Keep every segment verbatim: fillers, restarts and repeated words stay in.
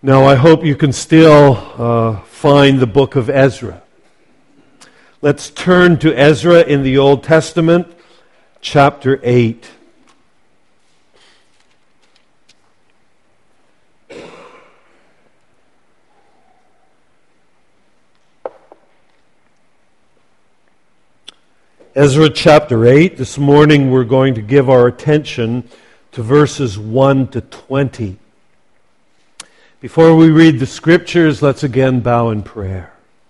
Now, I hope you can still uh, find the book of Ezra. Let's turn to Ezra in the Old Testament, chapter eight. Ezra chapter eight. This morning we're going to give our attention to verses one to twenty. Before we read the scriptures, let's again bow in prayer.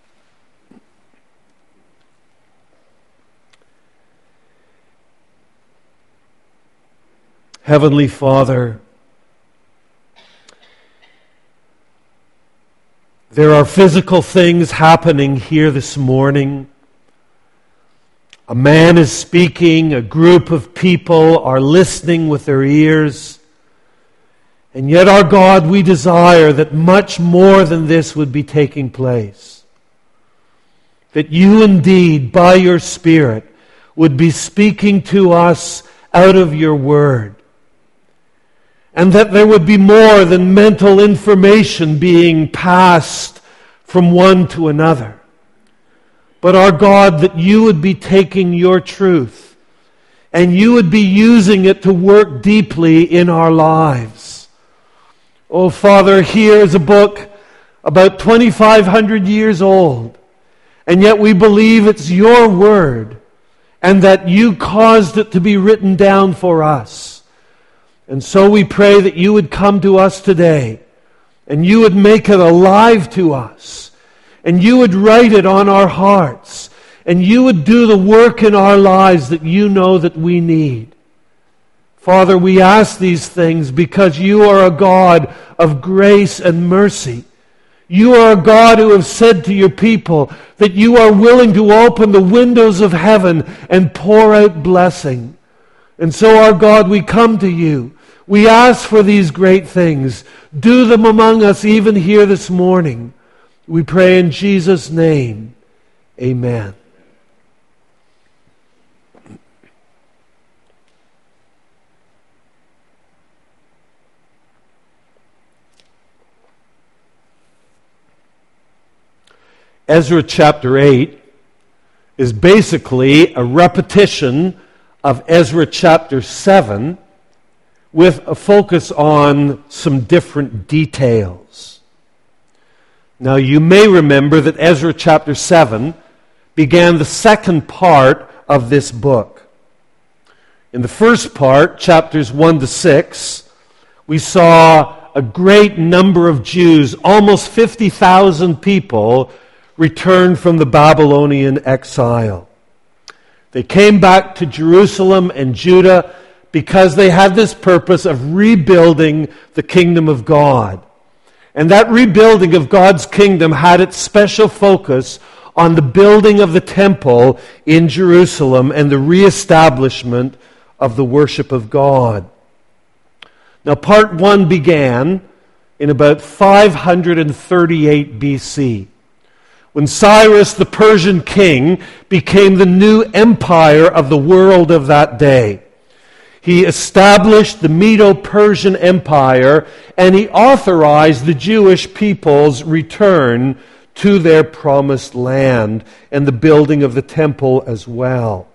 Heavenly Father, there are physical things happening here this morning. A man is speaking, a group of people are listening with their ears. And yet, our God, we desire that much more than this would be taking place. That you indeed, by your Spirit, would be speaking to us out of your word. And that there would be more than mental information being passed from one to another. But our God, that you would be taking your truth and you would be using it to work deeply in our lives. Oh, Father, here is a book about twenty-five hundred years old, and yet we believe it's your word and that you caused it to be written down for us. And so we pray that you would come to us today and you would make it alive to us and you would write it on our hearts and you would do the work in our lives that you know that we need. Father, we ask these things because you are a God of grace and mercy. You are a God who has said to your people that you are willing to open the windows of heaven and pour out blessing. And so, our God, we come to you. We ask for these great things. Do them among us even here this morning. We pray in Jesus' name. Amen. Ezra chapter eight is basically a repetition of Ezra chapter seven with a focus on some different details. Now, you may remember that Ezra chapter seven began the second part of this book. In the first part, chapters one to six, we saw a great number of Jews, almost fifty thousand people, returned from the Babylonian exile. They came back to Jerusalem and Judah because they had this purpose of rebuilding the kingdom of God. And that rebuilding of God's kingdom had its special focus on the building of the temple in Jerusalem and the reestablishment of the worship of God. Now, part one began in about five hundred thirty-eight B C, when Cyrus, the Persian king, became the new empire of the world of that day. He established the Medo-Persian Empire, and he authorized the Jewish people's return to their promised land and the building of the temple as well.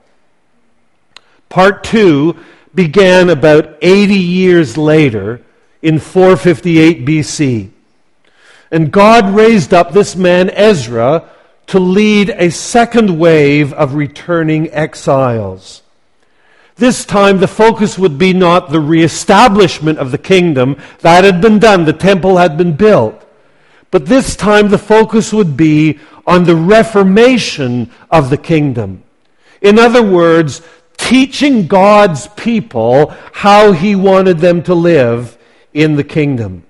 Part two began about eighty years later in four fifty-eight B C. And God raised up this man Ezra to lead a second wave of returning exiles. This time the focus would be not the reestablishment of the kingdom. That had been done. The temple had been built. But this time the focus would be on the reformation of the kingdom. In other words, teaching God's people how He wanted them to live in the kingdom.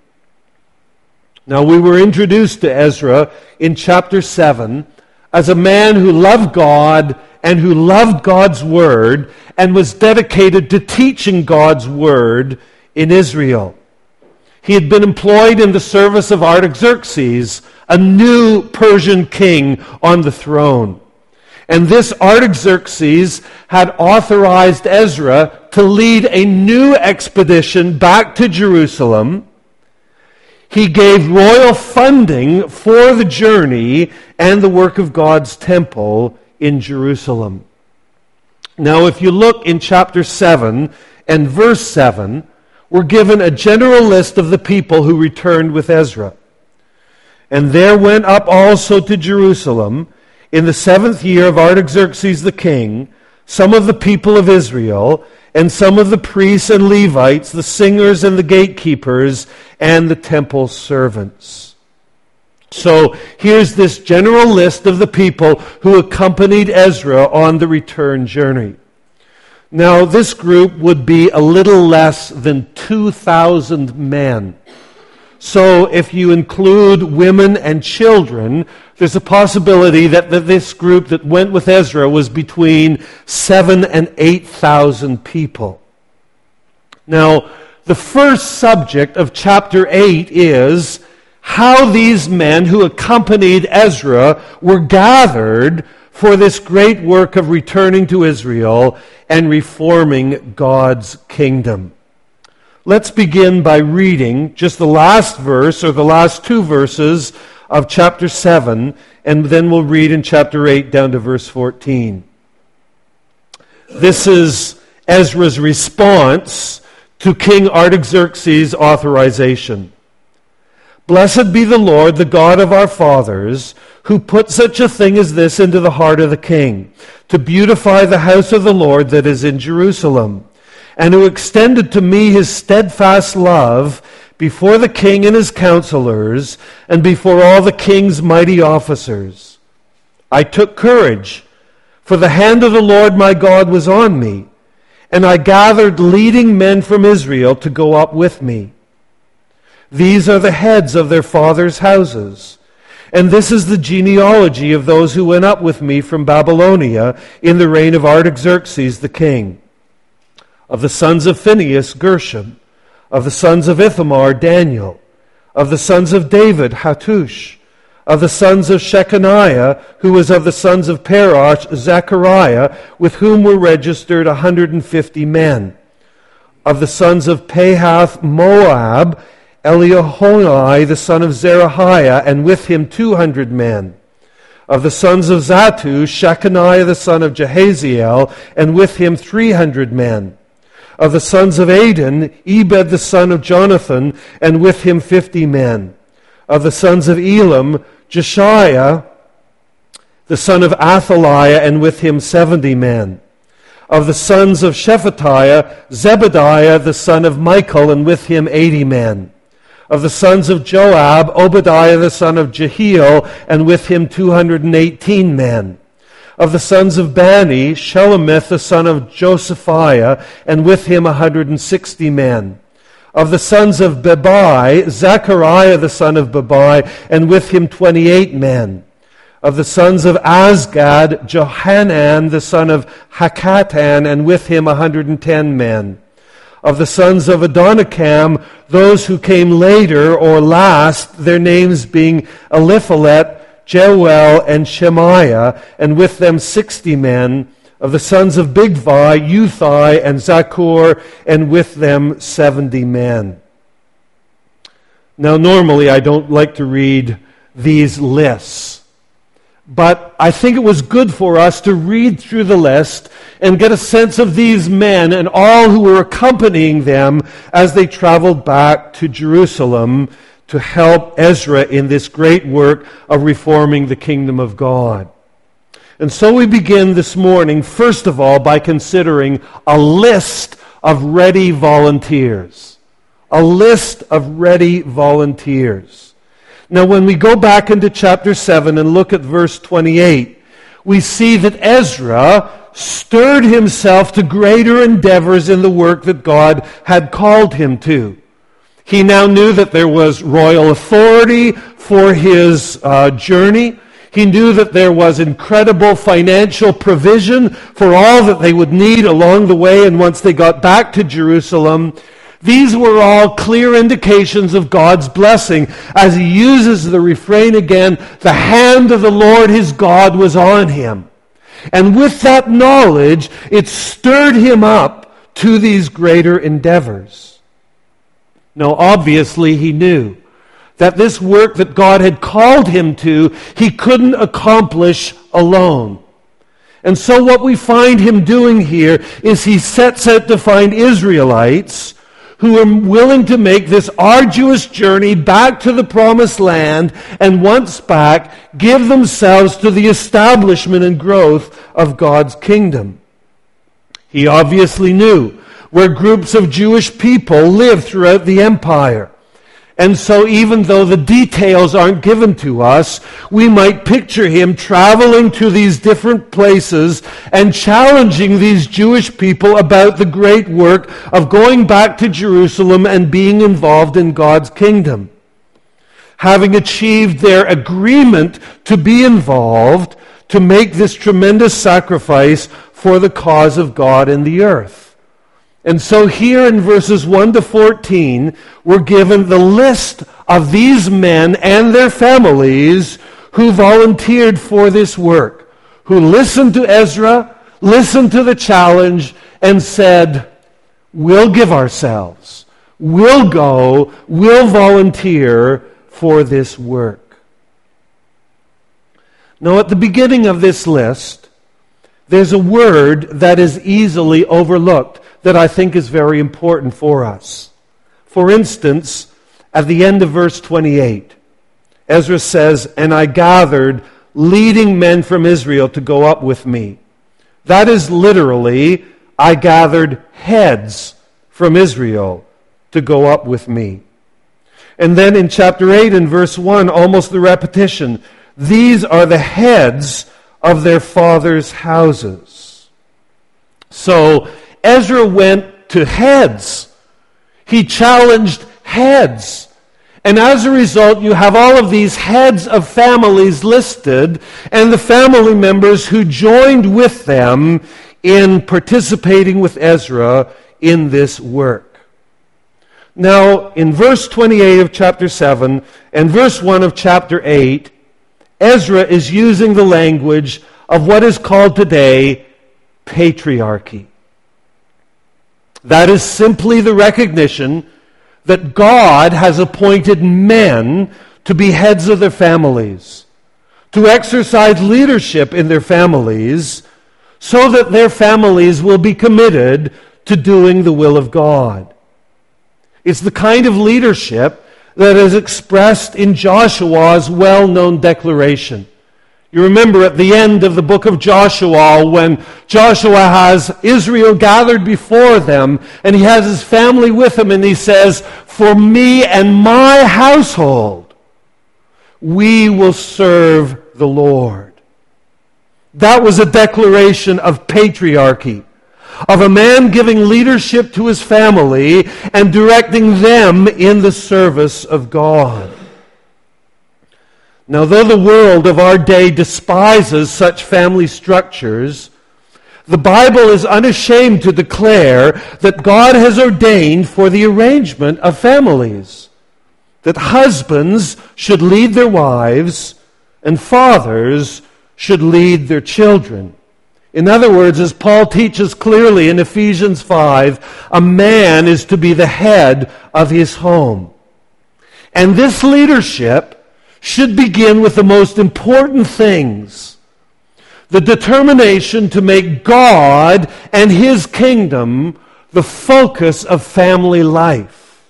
Now, we were introduced to Ezra in chapter seven as a man who loved God and who loved God's word and was dedicated to teaching God's word in Israel. He had been employed in the service of Artaxerxes, a new Persian king on the throne. And this Artaxerxes had authorized Ezra to lead a new expedition back to Jerusalem. he gave royal funding for the journey and the work of God's temple in Jerusalem. Now, if you look in chapter seven and verse seven, we're given a general list of the people who returned with Ezra. And there went up also to Jerusalem in the seventh year of Artaxerxes the king some of the people of Israel, and some of the priests and Levites, the singers and the gatekeepers, and the temple servants. So here's this general list of the people who accompanied Ezra on the return journey. Now, this group would be a little less than two thousand men. So if you include women and children, there's a possibility that this group that went with Ezra was between seven and eight thousand people. Now, the first subject of chapter eight is how these men who accompanied Ezra were gathered for this great work of returning to Israel and reforming God's kingdom. Let's begin by reading just the last verse, or the last two verses of chapter seven, and then we'll read in chapter eight down to verse fourteen. This is Ezra's response to King Artaxerxes' authorization. Blessed be the Lord, the God of our fathers, who put such a thing as this into the heart of the king, to beautify the house of the Lord that is in Jerusalem, and who extended to me his steadfast love before the king and his counselors, and before all the king's mighty officers. I took courage, for the hand of the Lord my God was on me, and I gathered leading men from Israel to go up with me. These are the heads of their fathers' houses, and this is the genealogy of those who went up with me from Babylonia in the reign of Artaxerxes the king. Of the sons of Phinehas, Gershom. Of the sons of Ithamar, Daniel. Of the sons of David, Hattush. Of the sons of Shechaniah, who was of the sons of Parosh, Zechariah, with whom were registered one hundred fifty men. Of the sons of Pahath Moab, Eliehoenai, the son of Zerahiah, and with him two hundred men. Of the sons of Zattu, Shechaniah, the son of Jehaziel, and with him three hundred men. Of the sons of Adin, Ebed the son of Jonathan, and with him fifty men. Of the sons of Elam, Jeshiah, the son of Athaliah, and with him seventy men. Of the sons of Shephatiah, Zebediah, the son of Michael, and with him eighty men. Of the sons of Joab, Obadiah, the son of Jehiel, and with him two hundred eighteen men. Of the sons of Bani, Shelomith, the son of Josephiah, and with him one hundred sixty men. Of the sons of Bebai, Zechariah, the son of Bebai, and with him twenty-eight men. Of the sons of Azgad, Johanan, the son of Hakatan, and with him one hundred ten men. Of the sons of Adonikam, those who came later or last, their names being Eliphalet, Jeuel, and Shemaiah, and with them sixty men. Of the sons of Bigvai, Uthai, and Zakur, and with them seventy men. Now, normally I don't like to read these lists, but I think it was good for us to read through the list and get a sense of these men and all who were accompanying them as they traveled back to Jerusalem to help Ezra in this great work of reforming the kingdom of God. And so we begin this morning, first of all, by considering a list of ready volunteers. A list of ready volunteers. Now, when we go back into chapter seven and look at verse twenty-eight, we see that Ezra stirred himself to greater endeavors in the work that God had called him to. He now knew that there was royal authority for his uh, journey. He knew that there was incredible financial provision for all that they would need along the way, and once they got back to Jerusalem, these were all clear indications of God's blessing. As he uses the refrain again, the hand of the Lord his God was on him. And with that knowledge, it stirred him up to these greater endeavors. Now, obviously, he knew that this work that God had called him to, he couldn't accomplish alone. And so what we find him doing here is he sets out to find Israelites who are willing to make this arduous journey back to the promised land, and once back, give themselves to the establishment and growth of God's kingdom. He obviously knew where groups of Jewish people lived throughout the empire. And so even though the details aren't given to us, we might picture him traveling to these different places and challenging these Jewish people about the great work of going back to Jerusalem and being involved in God's kingdom. Having achieved their agreement to be involved, to make this tremendous sacrifice for the cause of God in the earth. And so here in verses one to fourteen, we're given the list of these men and their families who volunteered for this work, who listened to Ezra, listened to the challenge, and said, we'll give ourselves, we'll go, we'll volunteer for this work. Now at the beginning of this list, there's a word that is easily overlooked that I think is very important for us. For instance, at the end of verse twenty-eight, Ezra says, and I gathered leading men from Israel to go up with me. That is literally, I gathered heads from Israel to go up with me. And then in chapter eight and verse one, almost the repetition, these are the heads of their fathers' houses. So, Ezra went to heads. He challenged heads. And as a result, you have all of these heads of families listed, and the family members who joined with them in participating with Ezra in this work. Now, in verse twenty-eight of chapter seven and verse one of chapter eight, Ezra is using the language of what is called today patriarchy. That is simply the recognition that God has appointed men to be heads of their families, to exercise leadership in their families, so that their families will be committed to doing the will of God. It's the kind of leadership that is expressed in Joshua's well-known declaration. You remember at the end of the book of Joshua, when Joshua has Israel gathered before them, and he has his family with him, and he says, for me and my household, we will serve the Lord. That was a declaration of patriarchy, of a man giving leadership to his family and directing them in the service of God. Now, though the world of our day despises such family structures, the Bible is unashamed to declare that God has ordained for the arrangement of families, that husbands should lead their wives and fathers should lead their children. In other words, as Paul teaches clearly in Ephesians five, a man is to be the head of his home. And this leadership should begin with the most important things. The determination to make God and His kingdom the focus of family life.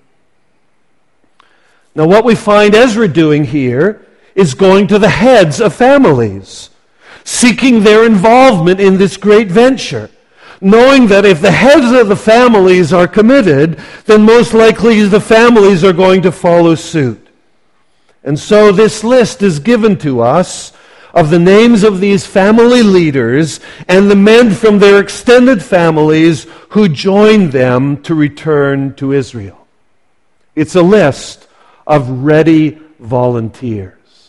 Now what we find Ezra doing here is going to the heads of families, seeking their involvement in this great venture, knowing that if the heads of the families are committed, then most likely the families are going to follow suit. And so this list is given to us of the names of these family leaders and the men from their extended families who joined them to return to Israel. It's a list of ready volunteers.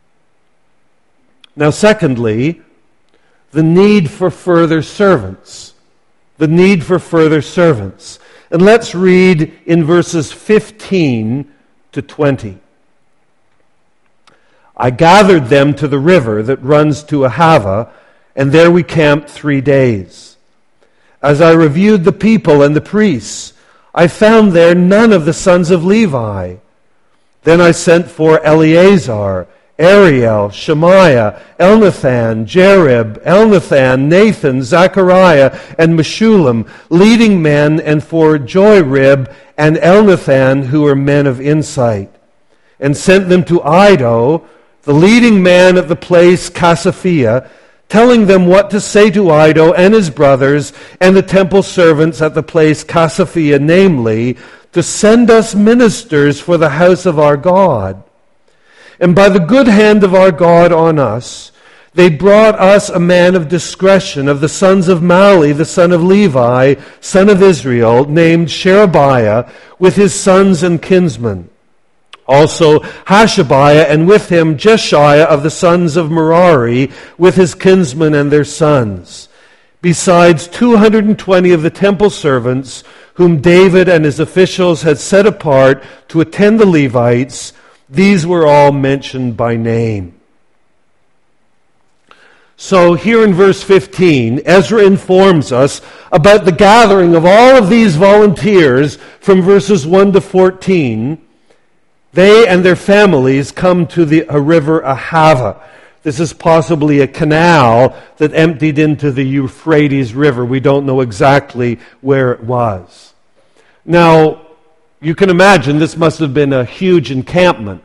Now, secondly, the need for further servants. The need for further servants. And let's read in verses fifteen to twenty. I gathered them to the river that runs to Ahava, and there we camped three days. As I reviewed the people and the priests, I found there none of the sons of Levi. Then I sent for Eleazar, Ariel, Shemaiah, Elnathan, Jarib, Elnathan, Nathan, Zechariah, and Meshullam, leading men, and for Joirib and Elnathan, who were men of insight, and sent them to Iddo, the leading man at the place Casaphia, telling them what to say to Iddo and his brothers and the temple servants at the place Casaphia, namely, to send us ministers for the house of our God. And by the good hand of our God on us, they brought us a man of discretion of the sons of Mali, the son of Levi, son of Israel, named Sherebiah, with his sons and kinsmen. Also Hashabiah, and with him Jeshiah of the sons of Merari, with his kinsmen and their sons. Besides two hundred twenty of the temple servants, whom David and his officials had set apart to attend the Levites. These were all mentioned by name. So here in verse fifteen, Ezra informs us about the gathering of all of these volunteers from verses one to fourteen. They and their families come to the a river Ahava. This is possibly a canal that emptied into the Euphrates River. We don't know exactly where it was. Now, you can imagine this must have been a huge encampment.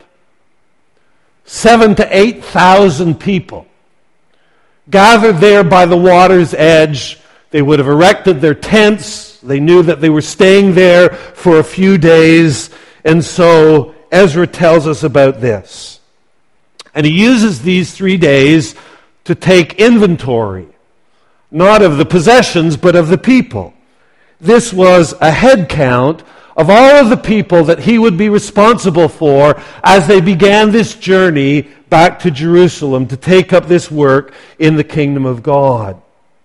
Seven to eight thousand people gathered there by the water's edge. They would have erected their tents. They knew that they were staying there for a few days. And so Ezra tells us about this. And he uses these three days to take inventory, not of the possessions, but of the people. This was a head count of all of the people that he would be responsible for as they began this journey back to Jerusalem to take up this work in the kingdom of God.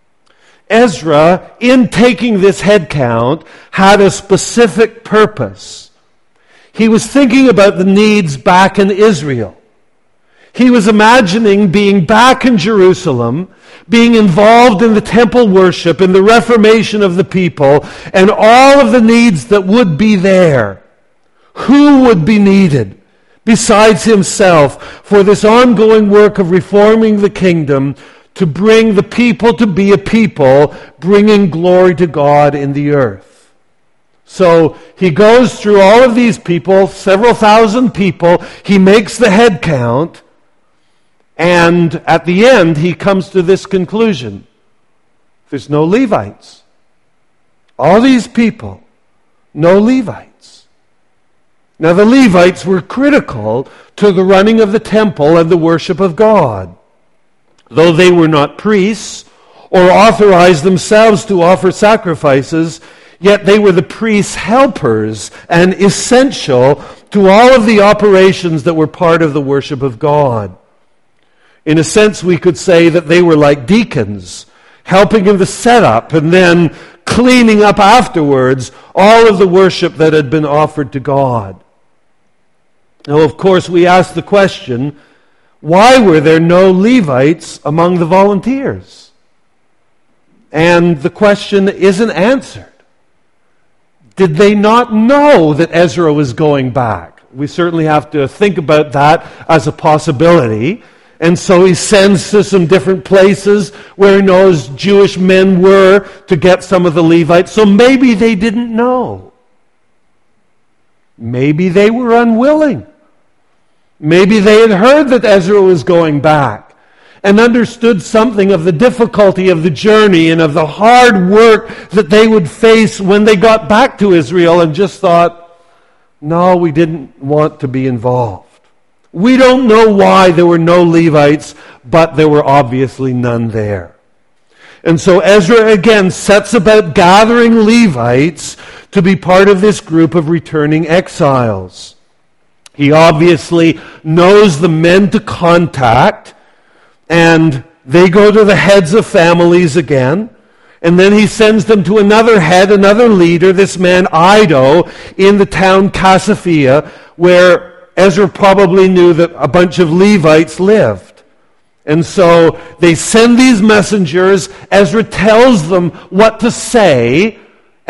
Ezra, in taking this head count, had a specific purpose. He was thinking about the needs back in Israel. He was imagining being back in Jerusalem, being involved in the temple worship, in the reformation of the people, and all of the needs that would be there. Who would be needed besides himself for this ongoing work of reforming the kingdom to bring the people to be a people bringing glory to God in the earth? So he goes through all of these people, several thousand people. He makes the head count. And at the end, he comes to this conclusion. There's no Levites. All these people, no Levites. Now, the Levites were critical to the running of the temple and the worship of God. Though they were not priests or authorized themselves to offer sacrifices, yet they were the priests' helpers and essential to all of the operations that were part of the worship of God. In a sense, we could say that they were like deacons, helping in the setup and then cleaning up afterwards all of the worship that had been offered to God. Now, of course, we ask the question, why were there no Levites among the volunteers? And the question isn't answered. Did they not know that Ezra was going back? We certainly have to think about that as a possibility. And so he sends to some different places where he knows Jewish men were to get some of the Levites. So maybe they didn't know. Maybe they were unwilling. Maybe they had heard that Ezra was going back and understood something of the difficulty of the journey and of the hard work that they would face when they got back to Israel and just thought, no, we didn't want to be involved. We don't know why there were no Levites, but there were obviously none there. And so Ezra again sets about gathering Levites to be part of this group of returning exiles. He obviously knows the men to contact, and they go to the heads of families again. And then he sends them to another head, another leader, this man Iddo, in the town Casaphia, where Ezra probably knew that a bunch of Levites lived. And so they send these messengers. Ezra tells them what to say,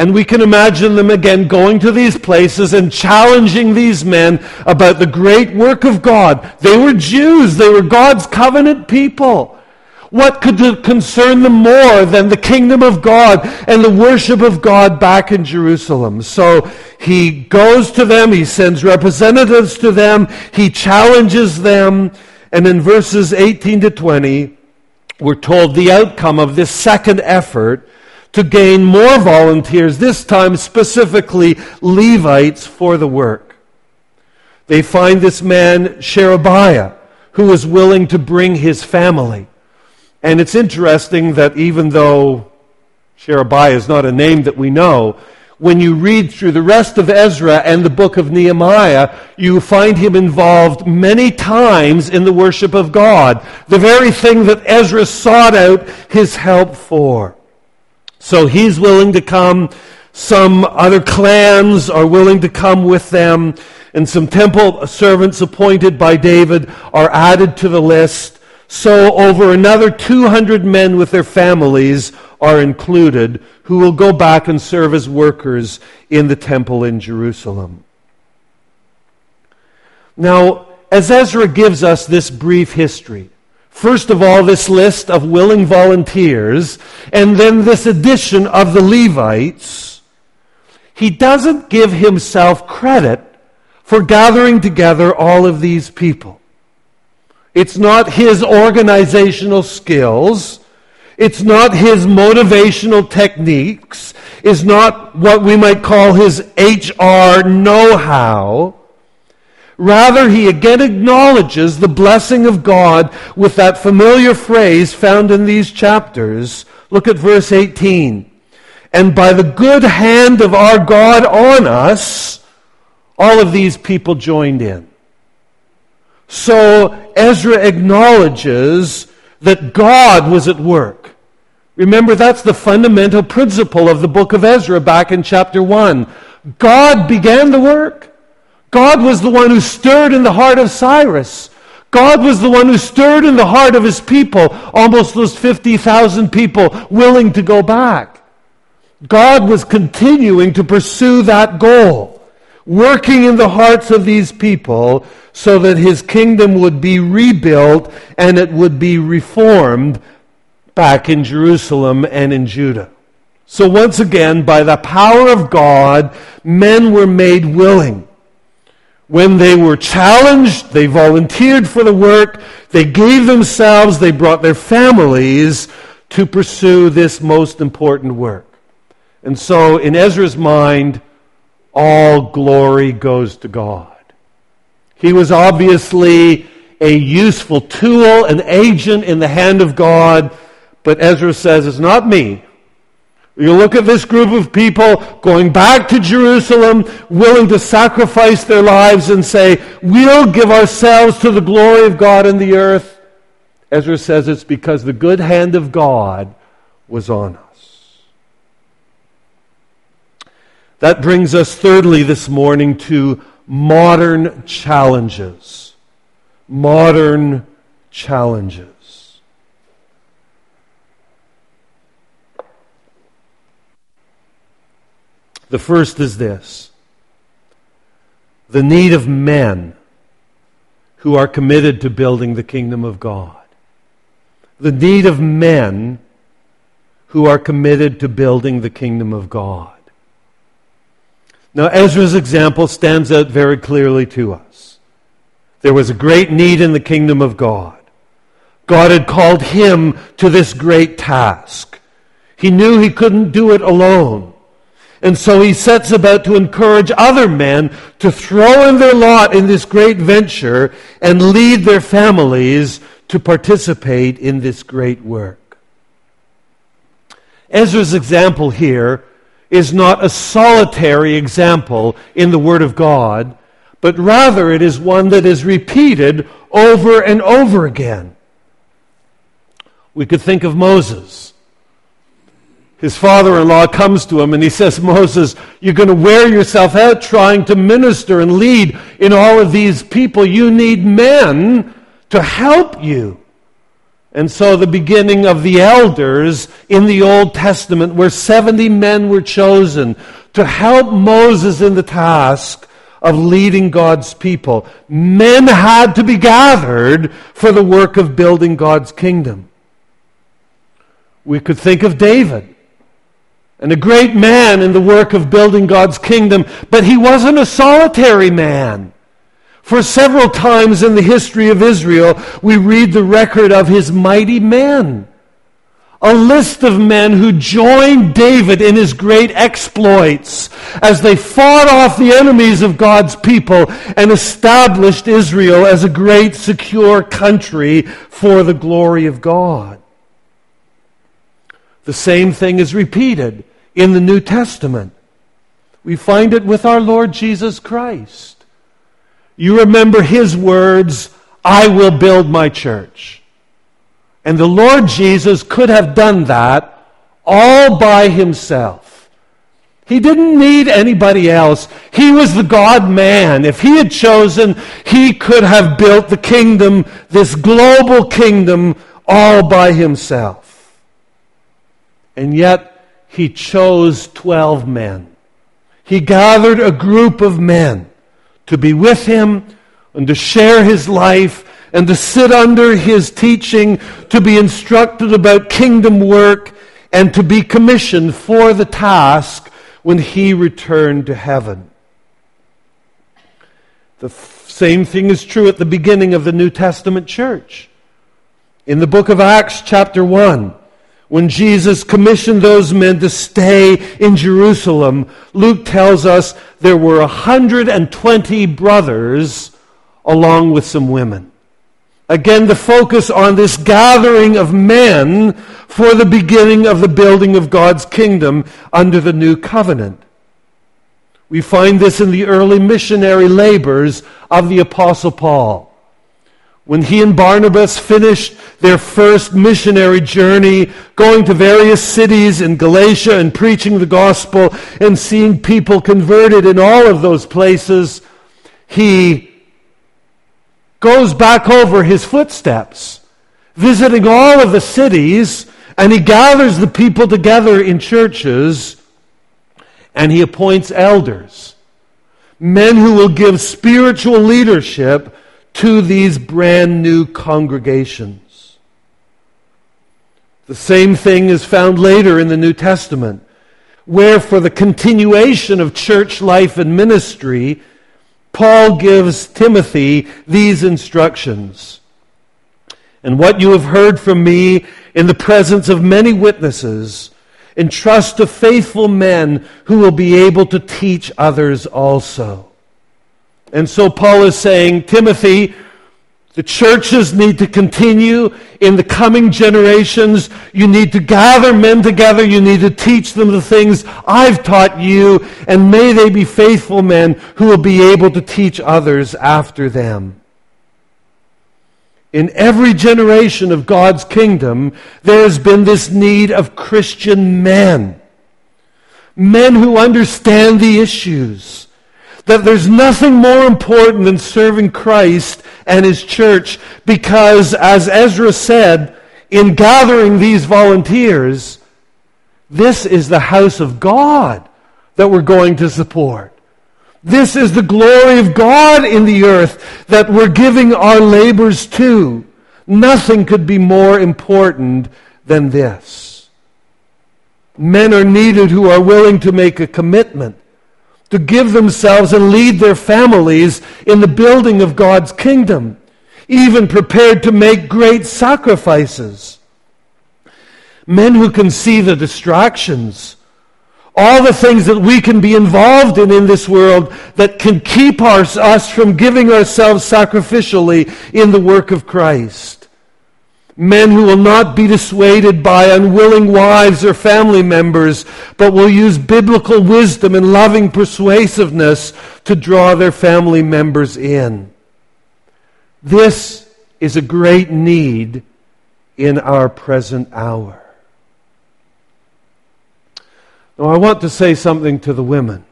And we can imagine them again going to these places and challenging these men about the great work of God. They were Jews. They were God's covenant people. What could concern them more than the kingdom of God and the worship of God back in Jerusalem? So he goes to them, he sends representatives to them, he challenges them, and in verses eighteen to twenty, we're told the outcome of this second effort to gain more volunteers, this time specifically Levites for the work. They find this man, Sherebiah, who is willing to bring his family. And it's interesting that even though Sherebiah is not a name that we know, when you read through the rest of Ezra and the book of Nehemiah, you find him involved many times in the worship of God, the very thing that Ezra sought out his help for. So he's willing to come. Some other clans are willing to come with them, and some temple servants appointed by David are added to the list. So over another two hundred men with their families are included who will go back and serve as workers in the temple in Jerusalem. Now, as Ezra gives us this brief history, first of all, this list of willing volunteers, and then this addition of the Levites, he doesn't give himself credit for gathering together all of these people. It's not his organizational skills. It's not his motivational techniques. It's not what we might call his H R know-how. Rather, he again acknowledges the blessing of God with that familiar phrase found in these chapters. Look at verse eighteen. And by the good hand of our God on us, all of these people joined in. So Ezra acknowledges that God was at work. Remember, that's the fundamental principle of the book of Ezra back in chapter one. God began the work. God was the one who stirred in the heart of Cyrus. God was the one who stirred in the heart of his people, almost those fifty thousand people willing to go back. God was continuing to pursue that goal, working in the hearts of these people so that his kingdom would be rebuilt and it would be reformed back in Jerusalem and in Judah. So once again, by the power of God, men were made willing. When they were challenged, they volunteered for the work, they gave themselves, they brought their families to pursue this most important work. And so in Ezra's mind, all glory goes to God. He was obviously a useful tool, an agent in the hand of God, but Ezra says, it's not me. You look at this group of people going back to Jerusalem, willing to sacrifice their lives and say, we'll give ourselves to the glory of God in the earth. Ezra says it's because the good hand of God was on us. That brings us thirdly this morning to modern challenges. Modern challenges. The first is this: the need of men who are committed to building the kingdom of God. The need of men who are committed to building the kingdom of God. Now, Ezra's example stands out very clearly to us. There was a great need in the kingdom of God. God had called him to this great task. He knew he couldn't do it alone. And so he sets about to encourage other men to throw in their lot in this great venture and lead their families to participate in this great work. Ezra's example here is not a solitary example in the Word of God, but rather it is one that is repeated over and over again. We could think of Moses. His father-in-law comes to him and he says, Moses, you're going to wear yourself out trying to minister and lead in all of these people. You need men to help you. And so the beginning of the elders in the Old Testament, where seventy men were chosen to help Moses in the task of leading God's people. Men had to be gathered for the work of building God's kingdom. We could think of David, and a great man in the work of building God's kingdom, but he wasn't a solitary man. For several times in the history of Israel, we read the record of his mighty men. A list of men who joined David in his great exploits as they fought off the enemies of God's people and established Israel as a great, secure country for the glory of God. The same thing is repeated in the New Testament. We find it with our Lord Jesus Christ. You remember his words, "I will build my church." And the Lord Jesus could have done that all by himself. He didn't need anybody else. He was the God-man. If he had chosen, he could have built the kingdom, this global kingdom, all by himself. And yet, he chose twelve men. He gathered a group of men to be with him and to share his life and to sit under his teaching, to be instructed about kingdom work, and to be commissioned for the task when he returned to heaven. The f- same thing is true at the beginning of the New Testament church. In the book of Acts chapter one, when Jesus commissioned those men to stay in Jerusalem, Luke tells us there were one hundred twenty brothers along with some women. Again, the focus on this gathering of men for the beginning of the building of God's kingdom under the new covenant. We find this in the early missionary labors of the Apostle Paul. When he and Barnabas finished their first missionary journey, going to various cities in Galatia and preaching the gospel and seeing people converted in all of those places, he goes back over his footsteps, visiting all of the cities, and he gathers the people together in churches, and he appoints elders, men who will give spiritual leadership to these brand new congregations. The same thing is found later in the New Testament, where for the continuation of church life and ministry, Paul gives Timothy these instructions. "And what you have heard from me in the presence of many witnesses, entrust to faithful men who will be able to teach others also." And so Paul is saying, Timothy, the churches need to continue in the coming generations. You need to gather men together. You need to teach them the things I've taught you. And may they be faithful men who will be able to teach others after them. In every generation of God's kingdom, there has been this need of Christian men. Men who understand the issues. That there's nothing more important than serving Christ and his church, because, as Ezra said, in gathering these volunteers, this is the house of God that we're going to support. This is the glory of God in the earth that we're giving our labors to. Nothing could be more important than this. Men are needed who are willing to make a commitment, to give themselves and lead their families in the building of God's kingdom, even prepared to make great sacrifices. Men who can see the distractions, all the things that we can be involved in in this world that can keep our, us from giving ourselves sacrificially in the work of Christ. Men who will not be dissuaded by unwilling wives or family members, but will use biblical wisdom and loving persuasiveness to draw their family members in. This is a great need in our present hour. Now, I want to say something to the women.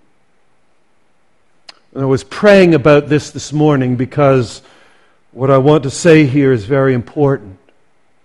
And I was praying about this this morning because what I want to say here is very important.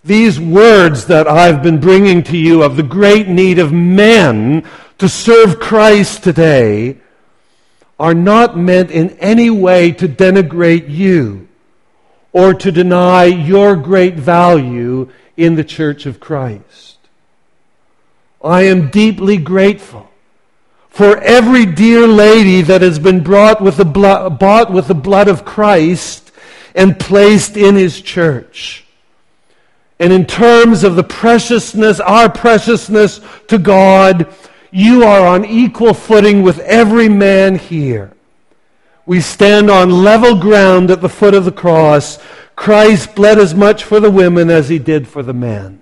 these words that I've been bringing to you of the great need of men to serve Christ today are not meant in any way to denigrate you or to deny your great value in the Church of Christ. I am deeply grateful for every dear lady that has been brought with the blood, bought with the blood of Christ and placed in His church. And in terms of the preciousness, our preciousness to God, you are on equal footing with every man here. We stand on level ground at the foot of the cross. Christ bled as much for the women as He did for the men.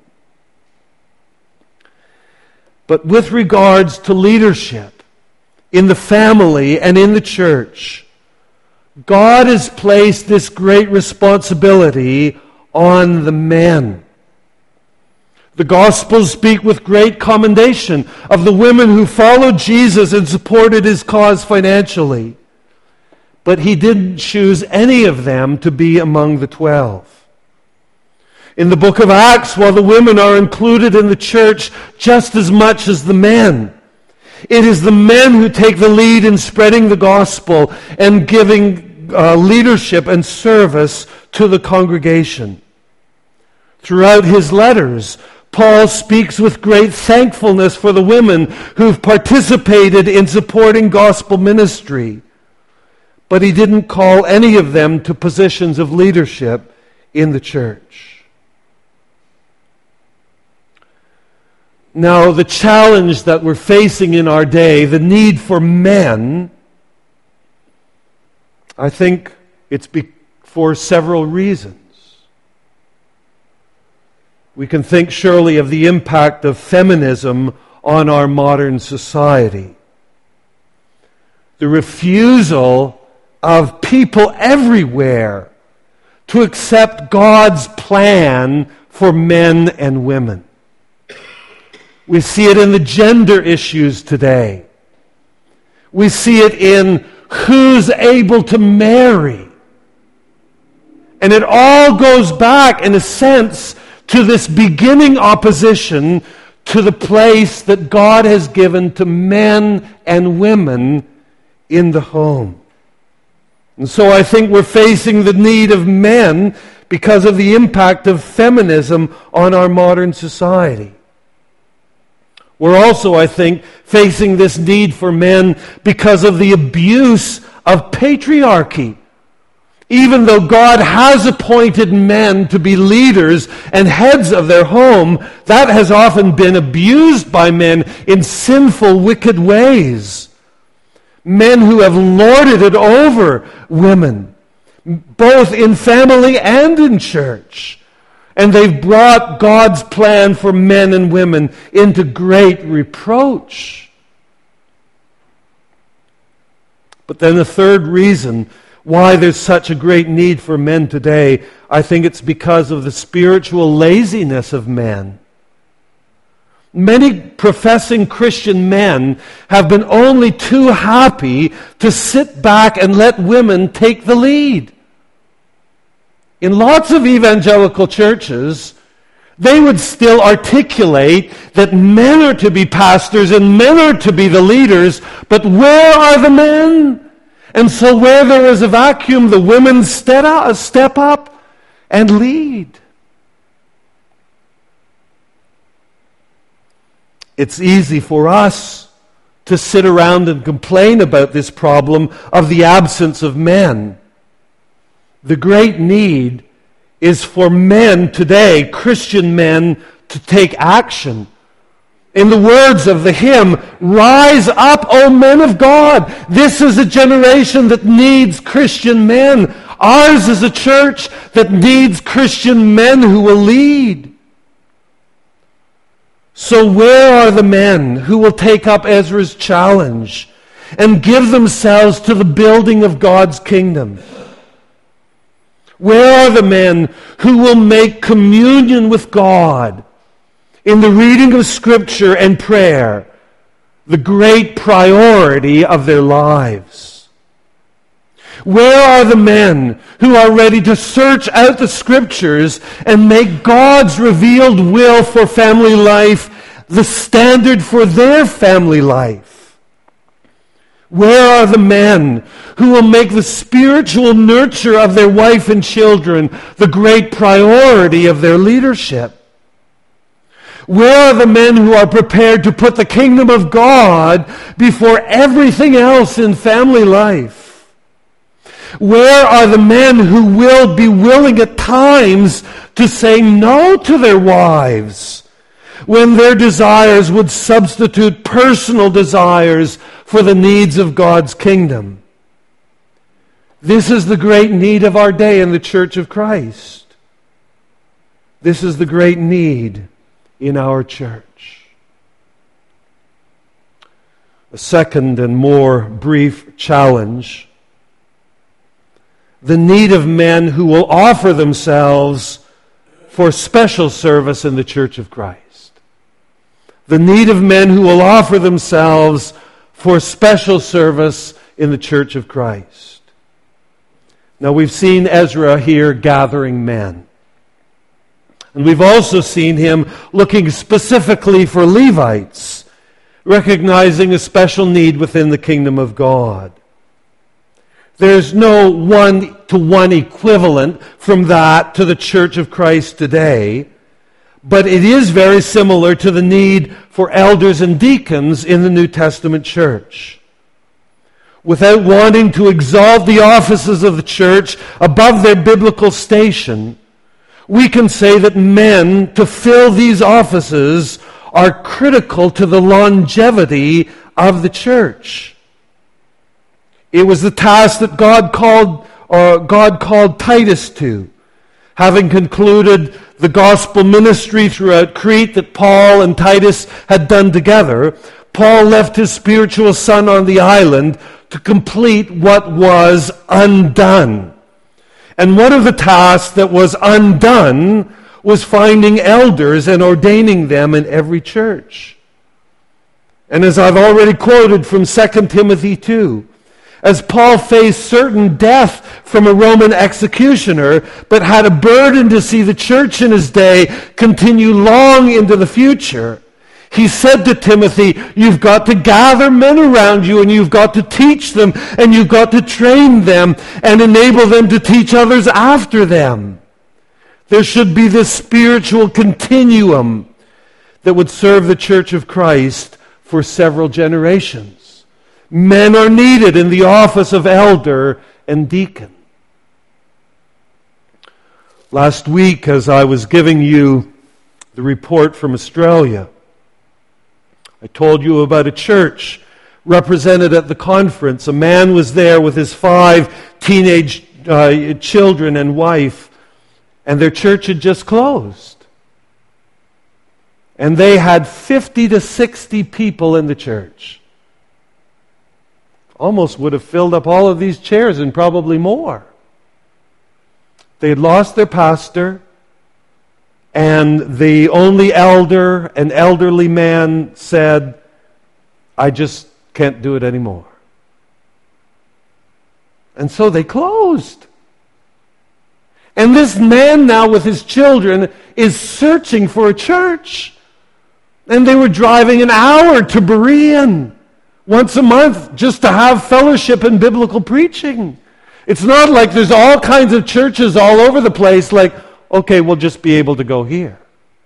But with regards to leadership in the family and in the church, God has placed this great responsibility on the men. The Gospels speak with great commendation of the women who followed Jesus and supported His cause financially. But He didn't choose any of them to be among the twelve. In the book of Acts, while the women are included in the church just as much as the men, it is the men who take the lead in spreading the gospel and giving uh, leadership and service to the congregation. Throughout his letters, Paul speaks with great thankfulness for the women who've participated in supporting gospel ministry. But he didn't call any of them to positions of leadership in the church. Now, the challenge that we're facing in our day, the need for men, I think it's be- for several reasons. We can think surely of the impact of feminism on our modern society. The refusal of people everywhere to accept God's plan for men and women. We see it in the gender issues today. We see it in who's able to marry. And it all goes back, in a sense, to this beginning opposition to the place that God has given to men and women in the home. And so I think we're facing the need of men because of the impact of feminism on our modern society. We're also, I think, facing this need for men because of the abuse of patriarchy. Even though God has appointed men to be leaders and heads of their home, that has often been abused by men in sinful, wicked ways. Men who have lorded it over women, both in family and in church. And they've brought God's plan for men and women into great reproach. But then the third reason why there's such a great need for men today, I think it's because of the spiritual laziness of men. Many professing Christian men have been only too happy to sit back and let women take the lead. In lots of evangelical churches, they would still articulate that men are to be pastors and men are to be the leaders, but where are the men? And so where there is a vacuum, the women step up, step up and lead. It's easy for us to sit around and complain about this problem of the absence of men. The great need is for men today, Christian men, to take action. In the words of the hymn, "Rise up, O men of God." This is a generation that needs Christian men. Ours is a church that needs Christian men who will lead. So where are the men who will take up Ezra's challenge and give themselves to the building of God's kingdom? Where are the men who will make communion with God in the reading of Scripture and prayer the great priority of their lives? Where are the men who are ready to search out the Scriptures and make God's revealed will for family life the standard for their family life? Where are the men who will make the spiritual nurture of their wife and children the great priority of their leadership? Where are the men who are prepared to put the kingdom of God before everything else in family life? Where are the men who will be willing at times to say no to their wives when their desires would substitute personal desires for the needs of God's kingdom? This is the great need of our day in the Church of Christ. This is the great need in our church. A second and more brief challenge: the need of men who will offer themselves for special service in the Church of Christ. The need of men who will offer themselves for special service in the Church of Christ. Now, we've seen Ezra here gathering men. And we've also seen him looking specifically for Levites, recognizing a special need within the kingdom of God. There's no one-to-one equivalent from that to the Church of Christ today, but it is very similar to the need for elders and deacons in the New Testament church. Without wanting to exalt the offices of the church above their biblical station, we can say that men to fill these offices are critical to the longevity of the church. It was the task that God called, or God called Titus to. Having concluded the gospel ministry throughout Crete that Paul and Titus had done together, Paul left his spiritual son on the island to complete what was undone. And one of the tasks that was undone was finding elders and ordaining them in every church. And as I've already quoted from Second Timothy two, as Paul faced certain death from a Roman executioner, but had a burden to see the church in his day continue long into the future, he said to Timothy, you've got to gather men around you and you've got to teach them and you've got to train them and enable them to teach others after them. There should be this spiritual continuum that would serve the Church of Christ for several generations. Men are needed in the office of elder and deacon. Last week, as I was giving you the report from Australia, I told you about a church represented at the conference. A man was there with his five teenage uh, children and wife, and their church had just closed. And they had fifty to sixty people in the church. Almost would have filled up all of these chairs and probably more. They had lost their pastor, and the only elder, an elderly man, said, I just can't do it anymore. And so they closed. And this man now with his children is searching for a church. And they were driving an hour to Berean once a month just to have fellowship and biblical preaching. It's not like there's all kinds of churches all over the place like, okay, we'll just be able to go here.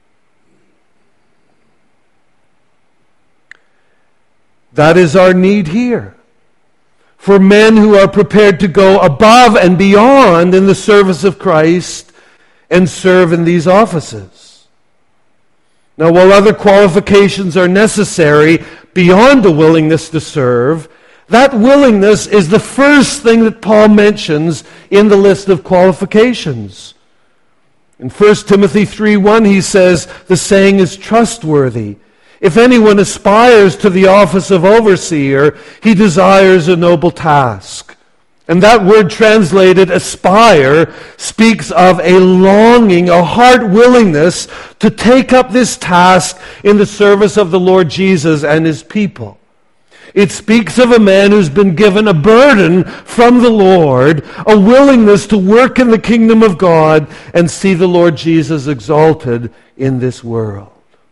That is our need here. For men who are prepared to go above and beyond in the service of Christ and serve in these offices. Now, while other qualifications are necessary beyond a willingness to serve, that willingness is the first thing that Paul mentions in the list of qualifications. In First Timothy three one, he says, the saying is trustworthy. If anyone aspires to the office of overseer, he desires a noble task. And that word translated aspire speaks of a longing, a heart willingness to take up this task in the service of the Lord Jesus and his people. It speaks of a man who's been given a burden from the Lord, a willingness to work in the kingdom of God and see the Lord Jesus exalted in this world.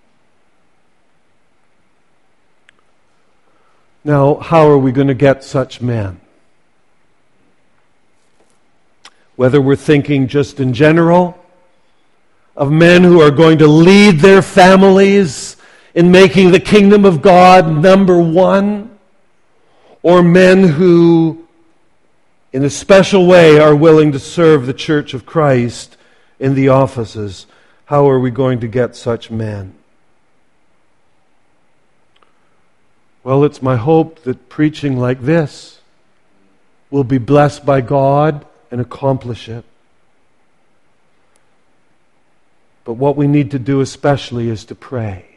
Now, how are we going to get such men? Whether we're thinking just in general of men who are going to lead their families in making the kingdom of God number one, or men who, in a special way, are willing to serve the Church of Christ in the offices, how are we going to get such men? Well, it's my hope that preaching like this will be blessed by God and accomplish it. But what we need to do especially is to pray.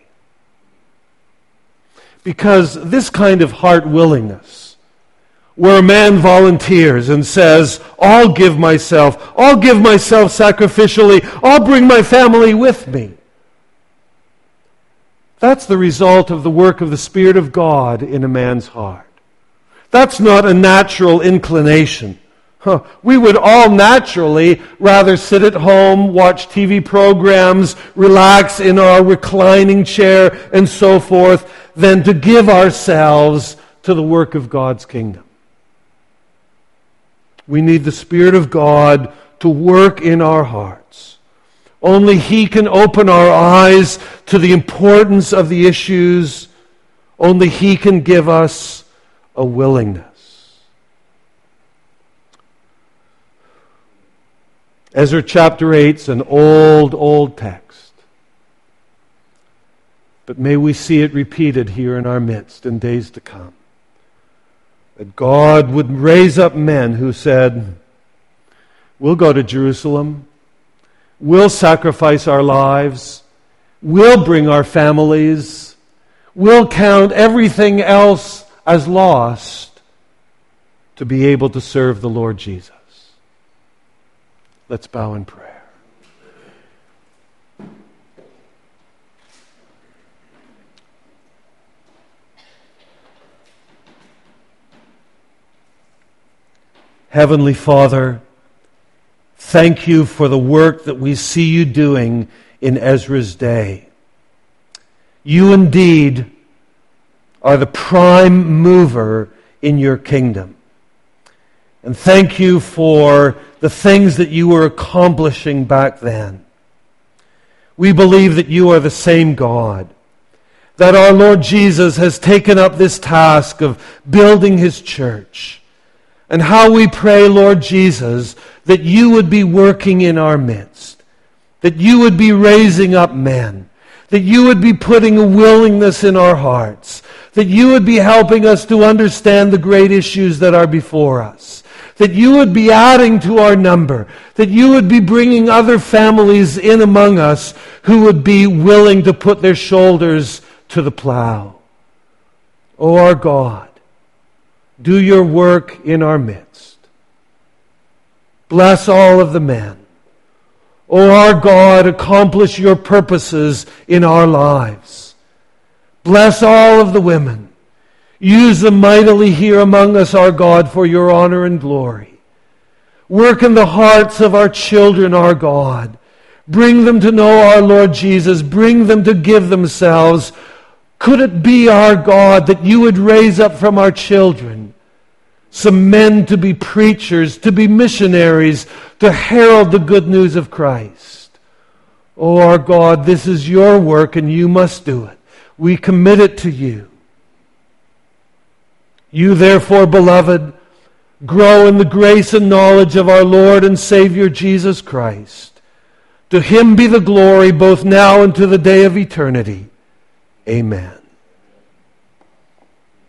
Because this kind of heart willingness, where a man volunteers and says, I'll give myself, I'll give myself sacrificially, I'll bring my family with me. That's the result of the work of the Spirit of God in a man's heart. That's not a natural inclination. Huh. We would all naturally rather sit at home, watch T V programs, relax in our reclining chair, and so forth, than to give ourselves to the work of God's kingdom. We need the Spirit of God to work in our hearts. Only He can open our eyes to the importance of the issues. Only He can give us a willingness. Ezra chapter eight is an old, old text. But may we see it repeated here in our midst in days to come. That God would raise up men who said, we'll go to Jerusalem, we'll sacrifice our lives, we'll bring our families, we'll count everything else as lost to be able to serve the Lord Jesus. Let's bow in prayer. Heavenly Father, thank you for the work that we see you doing in Ezra's day. You indeed are the prime mover in your kingdom. And thank you for the things that you were accomplishing back then. We believe that you are the same God, that our Lord Jesus has taken up this task of building His church. And how we pray, Lord Jesus, that you would be working in our midst, that you would be raising up men, that you would be putting a willingness in our hearts, that you would be helping us to understand the great issues that are before us, that you would be adding to our number, that you would be bringing other families in among us who would be willing to put their shoulders to the plow. O our God, do your work in our midst. Bless all of the men. O our God, accomplish your purposes in our lives. Bless all of the women. Use them mightily here among us, our God, for your honor and glory. Work in the hearts of our children, our God. Bring them to know our Lord Jesus. Bring them to give themselves. Could it be, our God, that you would raise up from our children some men to be preachers, to be missionaries, to herald the good news of Christ? Oh, our God, this is your work and you must do it. We commit it to you. You, therefore, beloved, grow in the grace and knowledge of our Lord and Savior Jesus Christ. To Him be the glory both now and to the day of eternity. Amen.